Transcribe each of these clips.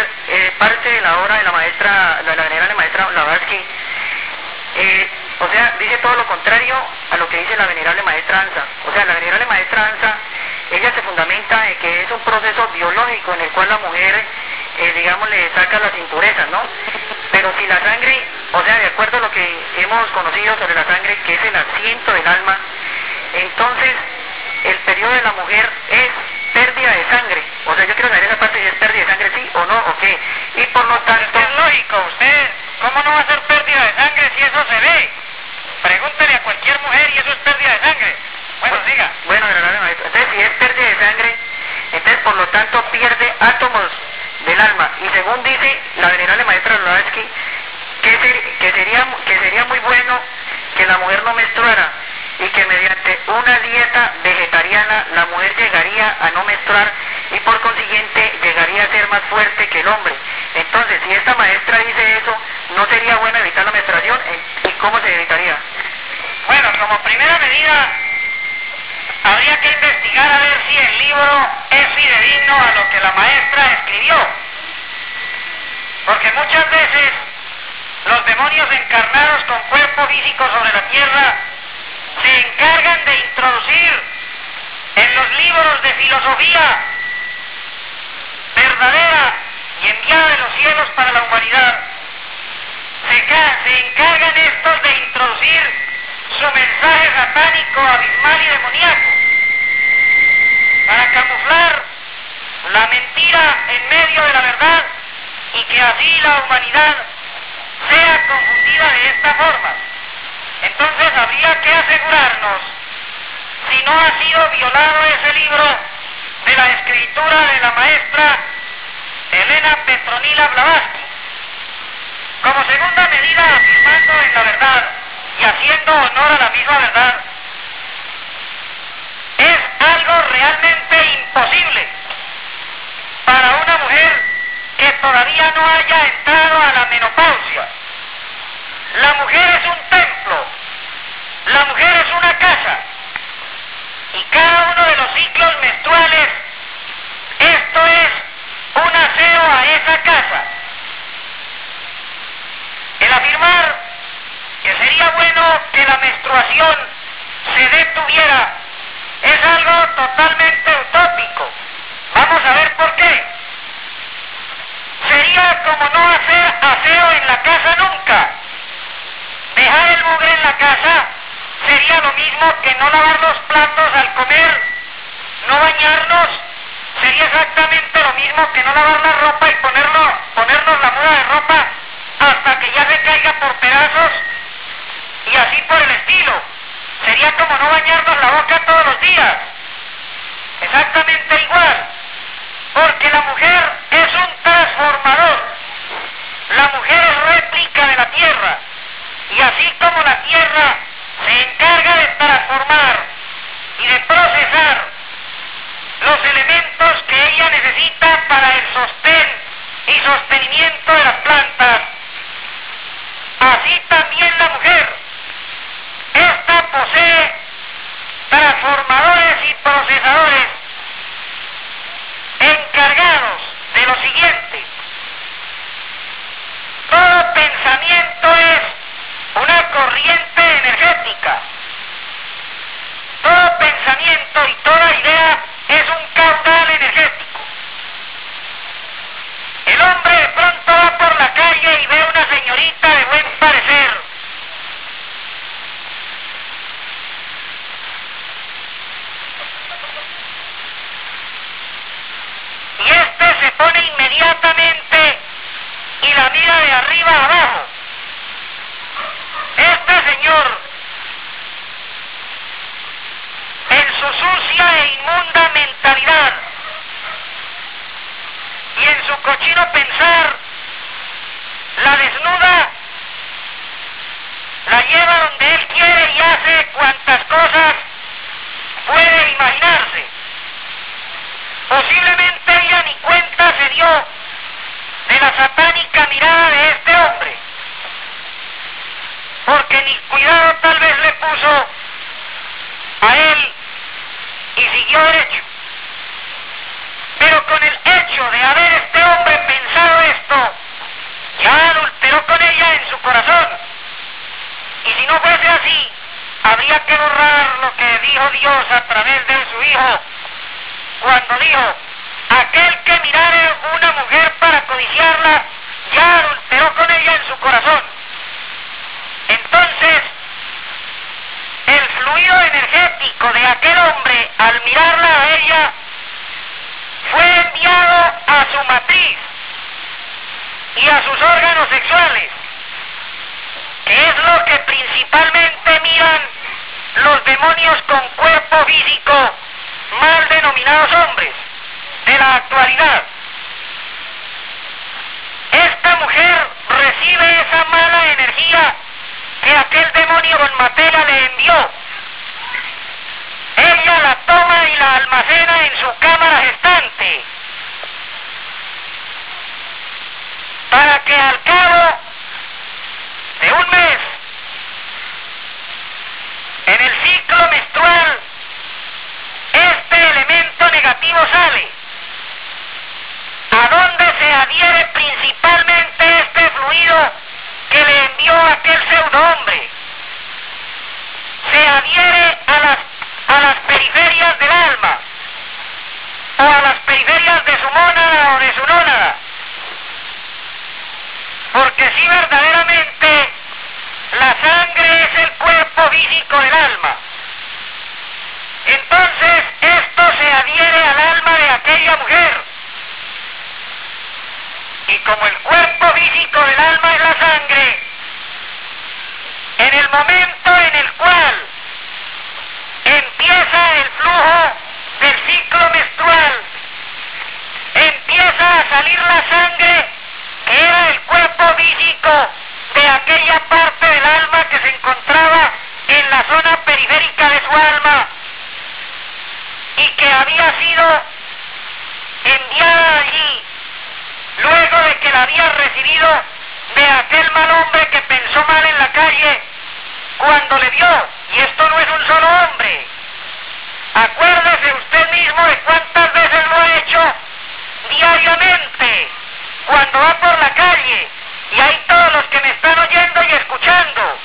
parte de la obra de la maestra, la venerable maestra Blavatsky, o sea, dice todo lo contrario a lo que dice la venerable maestra Ansa. O sea, la venerable maestra Ansa, ella se fundamenta en que es un proceso biológico en el cual la mujer, digamos, le saca las impurezas, ¿no? Pero si la sangre, o sea, de acuerdo a lo que hemos conocido sobre la sangre, que es el asiento del alma, entonces el periodo de la mujer es pérdida de sangre. O sea, yo quiero saber esa parte si es pérdida de sangre, sí o no, o qué. Y por lo tanto... Es lógico, usted, ¿cómo no va a ser pérdida de sangre si eso se ve? Pregúntele a cualquier mujer y eso es pérdida de sangre. Bueno, siga. Bueno, entonces si es pérdida de sangre, entonces por lo tanto pierde átomos del alma. Y según dice la venerable maestra Blavatsky, que sería muy bueno que la mujer no menstruara y que mediante una dieta vegetariana la mujer llegaría a no menstruar y por consiguiente llegaría a ser más fuerte que el hombre. Entonces, si esta maestra dice eso, ¿no sería bueno evitar la menstruación? ¿Y cómo se evitaría? Bueno, como primera medida, habría que investigar a ver si el libro es fidedigno a lo que la maestra escribió. Porque muchas veces los demonios encarnados con cuerpo físico sobre la tierra se encargan de introducir en los libros de filosofía verdadera y enviada de los cielos para la humanidad. Se encargan estos de introducir su mensaje satánico, abismal y demoníaco para camuflar la mentira en medio de la verdad y que así la humanidad sea confundida de esta forma. Entonces habría que asegurarnos si no ha sido violado ese libro de la escritura de la maestra Elena Petronila Blavatsky. Como segunda medida, afirmando en la verdad y haciendo honor a la misma verdad, es algo realmente imposible para una mujer que todavía no haya entrado a la menopausia. La mujer es un templo, la mujer es una casa, y cada uno de los ciclos menstruales, esto es un aseo a esa casa. El afirmar que sería bueno que la menstruación se detuviera es algo totalmente utópico. Vamos a ver por qué. Sería como no hacer aseo en la casa nunca. Dejar el mugre en la casa sería lo mismo que no lavar los platos al comer, no bañarnos, sería exactamente lo mismo que no lavar la ropa y ponernos la muda de ropa hasta que ya se caiga por pedazos y así por el estilo. Sería como no bañarnos la boca todos los días. Exactamente igual, porque la mujer es un transformador. La mujer es réplica de la tierra y así como la tierra se encarga de transformar y de procesar los elementos que ella necesita para el sostén y sostenimiento de las plantas, así también la mujer. Esta posee transformadores y procesadores encargados de lo siguiente. Todo pensamiento es una corriente energética. Todo pensamiento y toda idea es un caudal energético. El hombre de pronto va por la calle y ve una señorita de buen parecer. Y este se pone inmediatamente y la mira de arriba a abajo. Este señor, en su sucia e inmunda mentalidad y en su cochino pensar, la desnuda, la lleva donde él quiere y hace cuantas cosas puede imaginarse. Posiblemente ella ni cuenta se dio de la satánica mirada de este hombre, porque ni cuidado tal vez le puso a él y siguió derecho. Pero con el hecho de haber este hombre pensado corazón. Y si no fuese así, habría que borrar lo que dijo Dios a través de su Hijo, cuando dijo: aquel que mirare una mujer para codiciarla, ya adulteró con ella en su corazón. Entonces, el fluido energético de aquel hombre, al mirarla a ella, fue enviado a su matriz y a sus órganos sexuales, que es lo que principalmente miran los demonios con cuerpo físico, mal denominados hombres, de la actualidad. Esta mujer recibe esa mala energía que aquel demonio con materia le envió. Ella la toma y la almacena en su cámara gestante, para que al cabo de un mes, en el ciclo menstrual, este elemento negativo sale. ¿A dónde se adhiere principalmente este fluido que le envió aquel pseudo hombre? Se adhiere a las periferias del alma, o a las periferias de su mónada o de su nónada. Porque si verdaderamente la sangre es el cuerpo físico del alma, entonces esto se adhiere al alma de aquella mujer. Y como el cuerpo físico del alma es la sangre, en el momento en el cual empieza el flujo del ciclo menstrual, empieza a salir la sangre que era el cuerpo físico de aquella parte del alma que se encontraba en la zona periférica de su alma y que había sido enviada allí luego de que la había recibido de aquel mal hombre que pensó mal en la calle cuando le vio. Y esto no es un solo hombre. Acuérdese usted mismo de cuántas veces lo ha hecho diariamente cuando va por la calle, y hay todos los que me están oyendo y escuchando.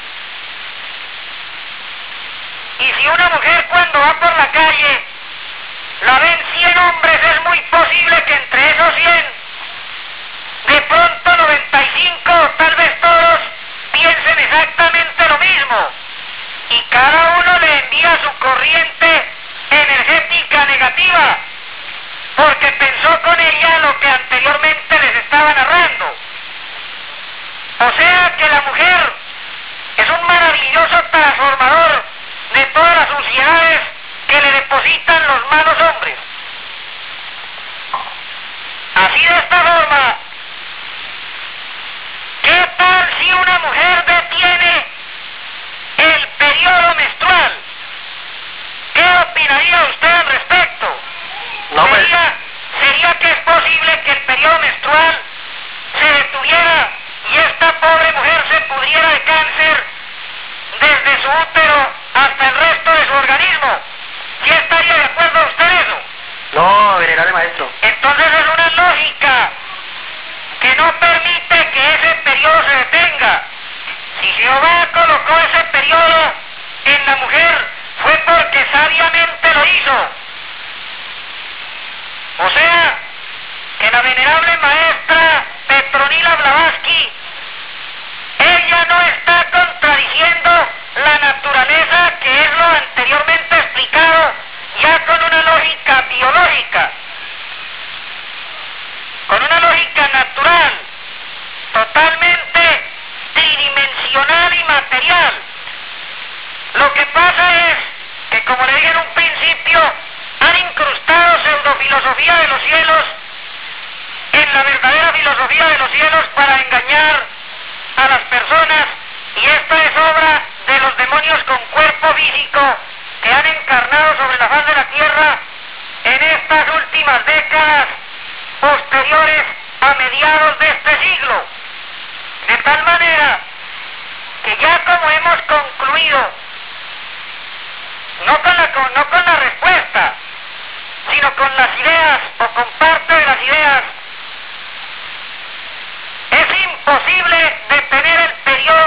Y si una mujer cuando va por la calle la ven 100 hombres, es muy posible que entre esos 100 de pronto 95 o tal vez todos piensen exactamente lo mismo, y cada uno le envía su corriente energética negativa porque pensó con ella lo que anteriormente les estaba narrando. O sea que la mujer es un maravilloso transformador de todas las suciedades que le depositan los malos hombres. Así de esta forma, ¿qué tal si una mujer detiene el periodo menstrual? ¿Qué opinaría usted al respecto? No, pues, ¿Sería que es posible que el periodo menstrual se detuviera y esta pobre mujer se pudriera de cáncer desde su útero hasta el resto de su organismo? ¿Sí estaría de acuerdo usted en eso? no, venerable maestro. Entonces es una lógica que no permite que ese periodo se detenga. Si Jehová colocó ese periodo en la mujer, fue porque sabiamente lo hizo. O sea, que la venerable maestra Petronila Blavatsky, ella no está contradiciendo la naturaleza, que es lo anteriormente explicado, ya con una lógica biológica, con una lógica natural, totalmente tridimensional y material. Lo que pasa es que, como le dije en un principio, han incrustado pseudofilosofía de los cielos en la verdadera filosofía de los cielos para engañar a las personas, y esta es obra de los demonios con cuerpo físico que han encarnado sobre la faz de la tierra en estas últimas décadas posteriores a mediados de este siglo, de tal manera que ya como hemos concluido, no con la respuesta, sino con las ideas o con parte de las ideas, es imposible detener el periodo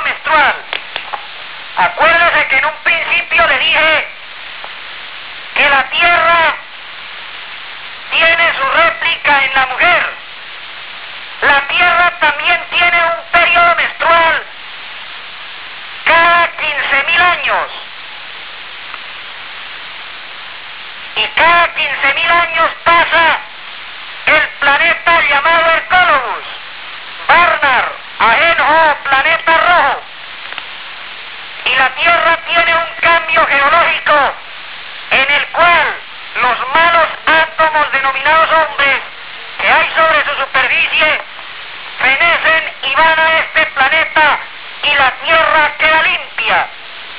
superficie fenecen y van a este planeta y la Tierra queda limpia.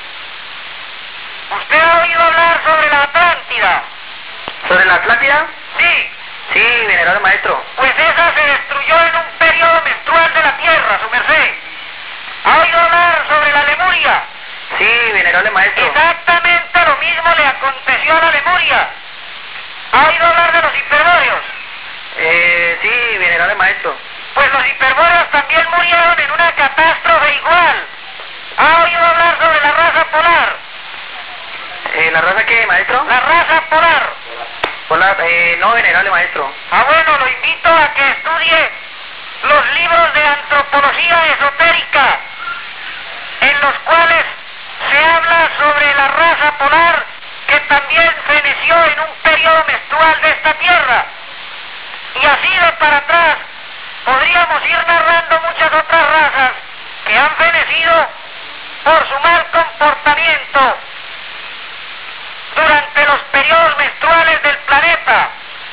¿Usted ha oído hablar sobre la Atlántida? ¿Sobre la Atlántida? Sí. Sí, venerable maestro. Pues esa se destruyó en un periodo menstrual de la Tierra, su merced. ¿Ha oído hablar sobre la Lemuria? Sí, venerable maestro. Exactamente lo mismo le aconteció a la Lemuria. ¿Ha oído hablar de los hiperbóreos? Sí, venerable maestro. Pues los hiperbóreos también murieron en una catástrofe igual. ¿Ha oído hablar sobre la raza polar? ¿La raza qué, maestro? La raza polar. Hola, no, venerable maestro. Bueno, lo invito a que estudie los libros de antropología esotérica, en los cuales se habla sobre la raza polar que también feneció en un periodo menstrual de esta tierra. Y así de para atrás podríamos ir narrando muchas otras razas que han fenecido por su mal comportamiento durante los periodos menstruales del planeta.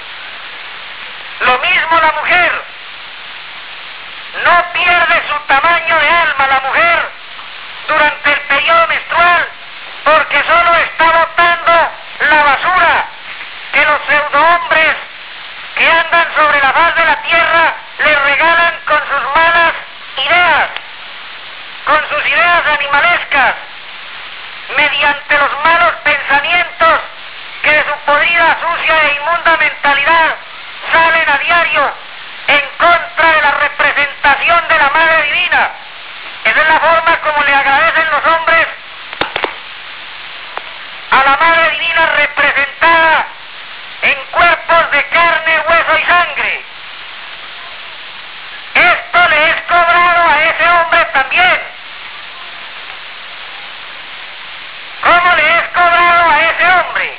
Lo mismo la mujer. No pierde su tamaño de alma la mujer durante el periodo menstrual porque solo está botando la basura que los pseudohombres que andan sobre la faz de la tierra le regalan con sus malas ideas, con sus ideas animalescas, mediante los malos pensamientos que de su podrida, sucia e inmunda mentalidad salen a diario en contra de la representación de la Madre Divina. Esa es la forma como le agradecen los hombres a la Madre Divina representada en cuerpos de carne, hueso y sangre. Esto le es cobrado a ese hombre también. ¿Cómo le es cobrado a ese hombre?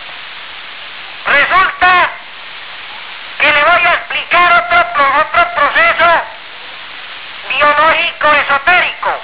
Resulta que le voy a explicar otro proceso biológico esotérico.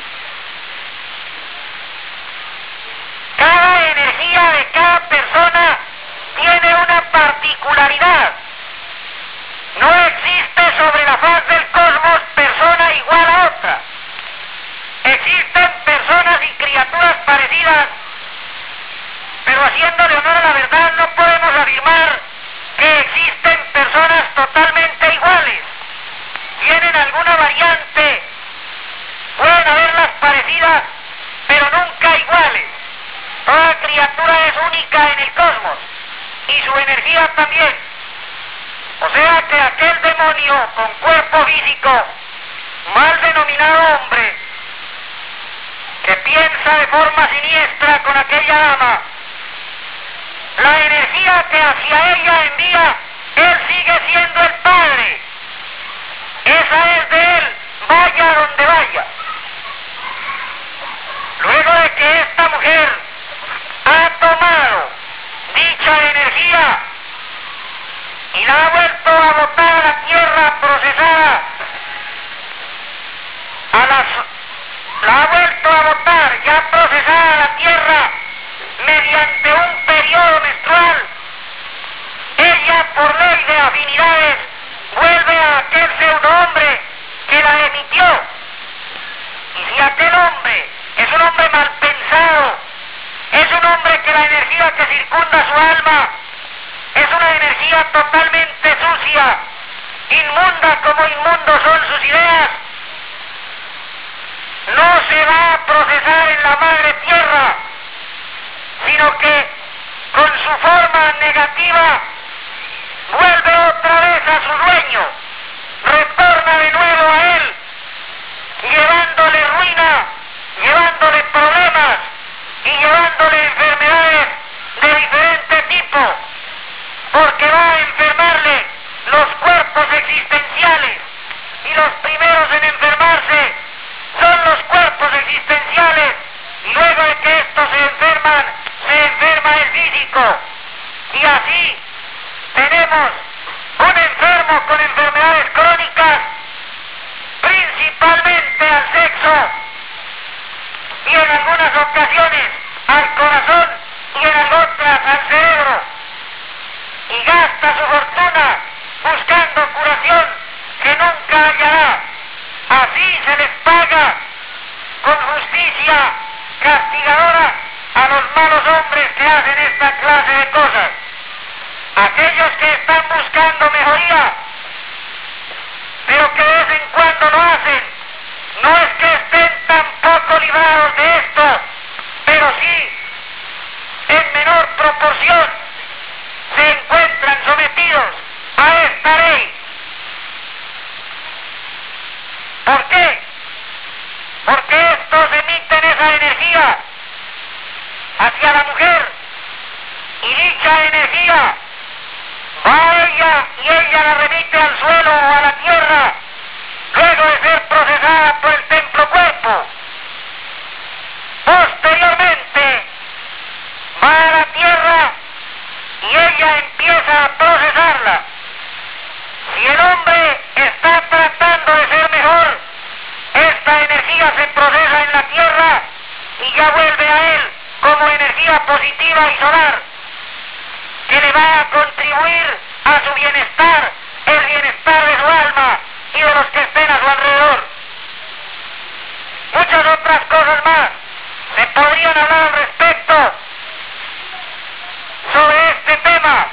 Cada energía de cada persona tiene una particularidad. No existe sobre la faz del cosmos persona igual a otra. Existen personas y criaturas parecidas, pero haciéndole honor a la verdad no podemos afirmar que existen personas totalmente iguales. Tienen alguna variante, pueden haberlas parecidas, pero nunca iguales. Toda criatura es única en el cosmos y su energía también. O sea que aquel demonio con cuerpo físico, mal denominado hombre, que piensa de forma siniestra con aquella dama, la energía que hacia ella envía, él sigue siendo el Padre. Esa es de él, vaya donde vaya. Luego de que esta mujer ha tomado dicha energía y la ha vuelto a botar a la tierra procesada, la ha vuelto a botar ya procesada a la tierra mediante un periodo menstrual, ella por ley de afinidades vuelve a aquel pseudohombre que la emitió. Y si aquel hombre es un hombre mal pensado, es un hombre que la energía que circunda su alma es una energía totalmente sucia, inmunda como inmundos son sus ideas, no se va a procesar en la madre tierra, sino que con su forma negativa vuelve otra vez a su dueño, retorna de nuevo a él, llevándole ruina, llevándole problemas y llevándole enfermedades de diferente tipo, porque va a enfermarle los cuerpos existenciales, y los primeros en enfermarse son los cuerpos existenciales, y luego de que estos se enferman, se enferma el físico, y así tenemos un enfermo con enfermedades crónicas, principalmente al sexo, y en algunas ocasiones al corazón, y en otras al cerebro, y gasta su fortuna buscando curación clase de cosas. Aquellos que están buscando mejoría, pero que de vez en cuando lo hacen, no es que estén tampoco librados de esto, pero sí, en menor proporción, se encuentran sometidos a esta ley. ¿Por qué? Porque estos emiten esa energía hacia la mujer, y dicha energía va a ella y ella la remite al suelo o a la tierra, luego de ser procesada por el templo cuerpo. Posteriormente va a la tierra y ella empieza a procesarla. Si el hombre está tratando de ser mejor, esta energía se procesa en la tierra y ya vuelve a él como energía positiva y solar, que le va a contribuir a su bienestar, el bienestar de su alma y de los que estén a su alrededor. Muchas otras cosas más se podrían hablar al respecto sobre este tema,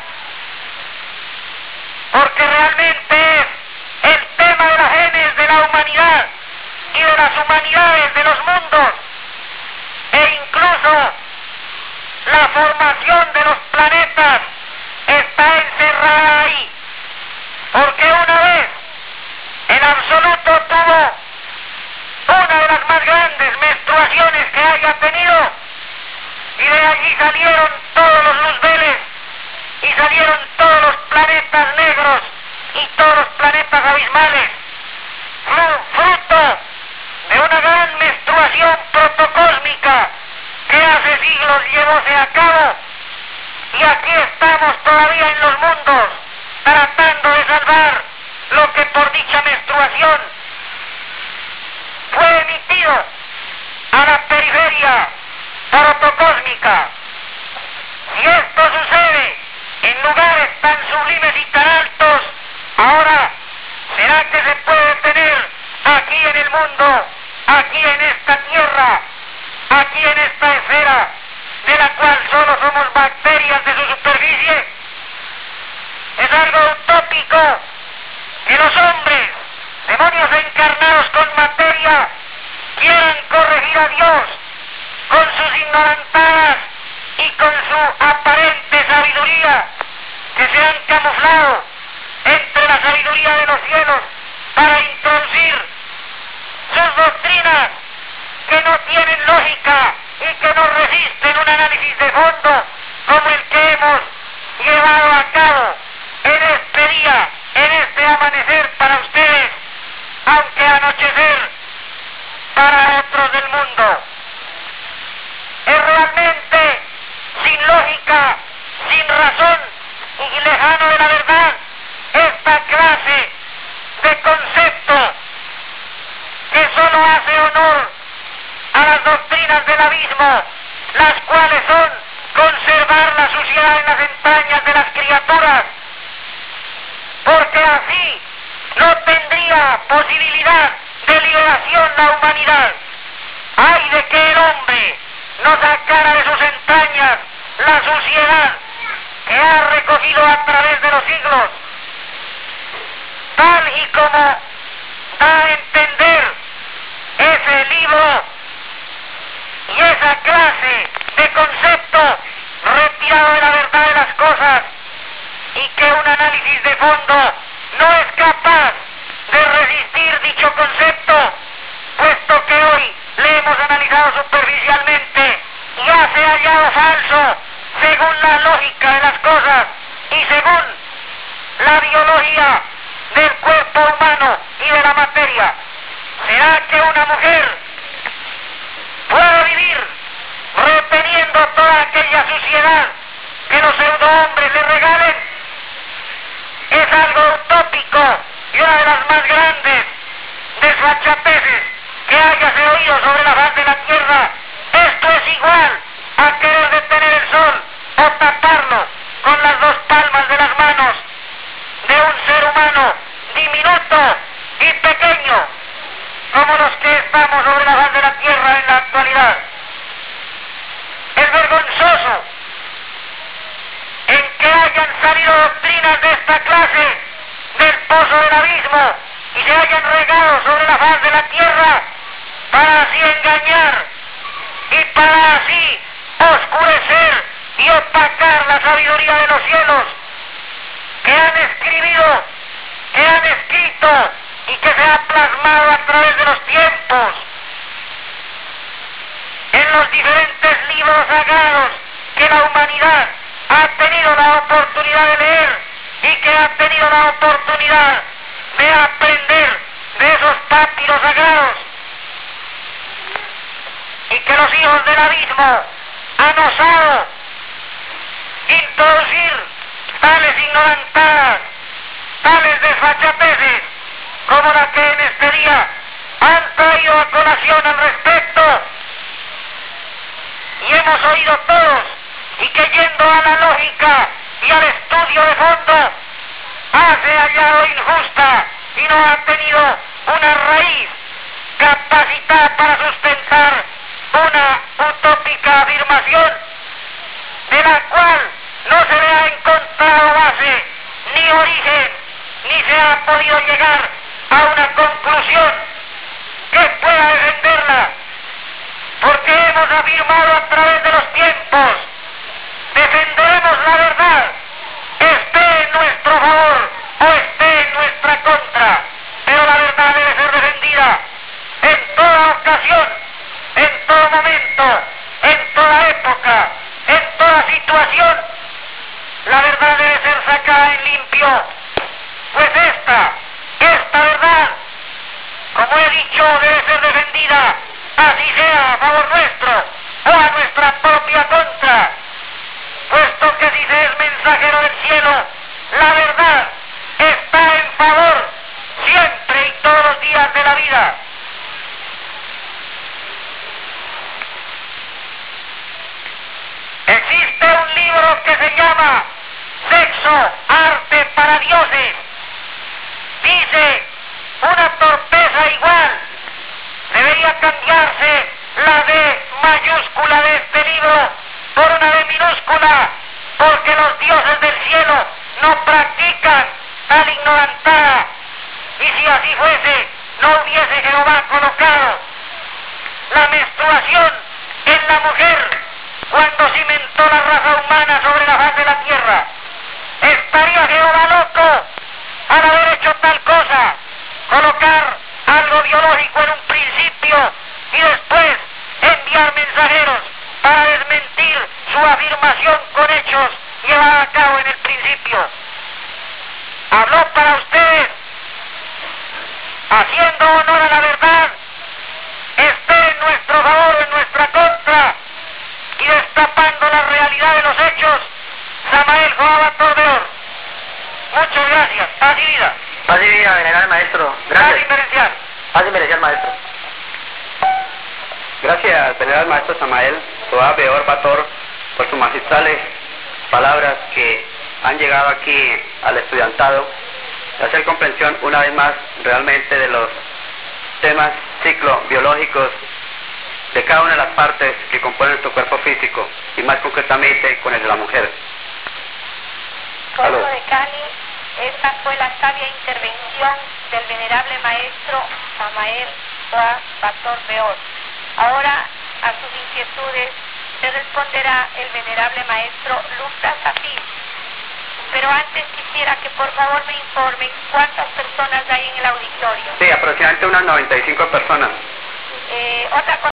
porque realmente es el tema de las genes de la humanidad y de las humanidades de los mundos, e incluso la formación de los planetas está encerrada ahí, porque una vez el absoluto tuvo una de las más grandes menstruaciones que haya tenido, y de allí salieron todos los luzbeles y salieron todos los planetas negros y todos los planetas abismales, fruto de una gran menstruación protocósmica que hace siglos llevóse a cabo, y aquí estamos todavía en los mundos tratando de salvar lo que por dicha menstruación fue emitido a la periferia protocósmica. Si esto sucede en lugares tan sublimes y tan altos, ahora, ¿será que se puede tener aquí en el mundo, aquí en esta tierra, aquí en esta esfera, de la cual solo somos bacterias de su superficie? Es algo utópico que los hombres, demonios encarnados con materia, quieran corregir a Dios con sus ignorantadas y con su aparente sabiduría, que se han camuflado entre la sabiduría de los cielos para introducir sus doctrinas que no tienen lógica y que no resisten un análisis de fondo como el que hemos llevado a cabo en este día, en este amanecer para ustedes, aunque anochecer para otros del mundo. Es realmente sin lógica, sin razón y lejano de la verdad esta clase de concepto que solo hace honor a las doctrinas del abismo, las cuales son conservar la suciedad en las entrañas de las criaturas, porque así no tendría posibilidad de liberación la humanidad. Ay de que el hombre no sacara de sus entrañas la suciedad que ha recogido a través de los siglos, tal y como da a entender ese libro y esa clase de concepto retirado de la verdad de las cosas, y que un análisis de fondo no es capaz de resistir dicho concepto, puesto que hoy le hemos analizado superficialmente y ya se ha hallado falso según la lógica de las cosas y según la biología del cuerpo humano y de la materia. ¿Será que una mujer puede vivir reteniendo toda aquella suciedad que los pseudo-hombres le regalen? Es algo utópico y una de las más grandes desfachateces que hayase oído sobre la faz de la tierra. Esto es igual a querer detener el sol o taparlo con las dos palmas de las manos de un ser humano diminuto y pequeño como los que estamos sobre la faz de la tierra en la actualidad. Es vergonzoso ruinas de esta clase del pozo del abismo y se hayan regado sobre la faz de la tierra para así engañar y para así oscurecer y opacar la sabiduría de los cielos que han escrito y que se ha plasmado a través de los tiempos en los diferentes libros sagrados que la humanidad ha tenido la oportunidad de leer y que ha tenido la oportunidad de aprender de esos papiros sagrados, y que los hijos del abismo han osado introducir tales ignorantadas, tales desfachateces como la que en este día han traído a colación al respecto, y hemos oído todos, y que yendo a la lógica y al estudio de fondo hace hallado injusta y no ha tenido una raíz capacitada para sustentar una utópica afirmación de la cual no se le ha encontrado base ni origen, ni se ha podido llegar a una conclusión que pueda defenderla, porque hemos afirmado a través de los tiempos: defenderemos la verdad, esté en nuestro favor o esté en nuestra contra, pero la verdad debe ser defendida en toda ocasión, en todo momento, en toda época, en toda situación. La verdad debe ser sacada en limpio, pues esta verdad, como he dicho, debe ser defendida, así sea a favor nuestro o a nuestra propia contra, puesto que si se es mensajero del cielo, la verdad está en favor siempre y todos los días de la vida. Existe un libro que se llama Sexo, Arte para Dioses. Dice: una torpeza igual debería cambiarse la D mayúscula de este libro por una D minúscula, porque los dioses del cielo no practican tal ignorantada, y si así fuese, no hubiese Jehová colocado la menstruación en la mujer cuando cimentó la raza humana sobre la faz de la tierra. ¿Estaría Jehová loco al haber hecho tal cosa? Colocar algo biológico en un principio y después enviar mensajeros para desmentir su afirmación con hechos llevada a cabo en el principio. Habló para ustedes, haciendo honor a la verdad, esté en nuestro favor o en nuestra contra, y destapando la realidad de los hechos, Samael Joaba Tordeor. Muchas gracias. Paz y vida. Paz y vida, venerable maestro. Gracias. Paz inmerencial. Paz inmerencial, maestro. Gracias, venerable maestro Samael Joaba Pator, por sus magistrales palabras que han llegado aquí al estudiantado, de hacer comprensión una vez más realmente de los temas ciclobiológicos de cada una de las partes que componen nuestro cuerpo físico, y más concretamente con el de la mujer. Pueblo de Cali, esta fue la sabia intervención del venerable maestro Samael Joaba Pator Beor. Ahora a sus inquietudes se responderá el venerable maestro Lufta Safir. Pero antes quisiera que por favor me informen cuántas personas hay en el auditorio. Sí, aproximadamente unas 95 personas. Otra cosa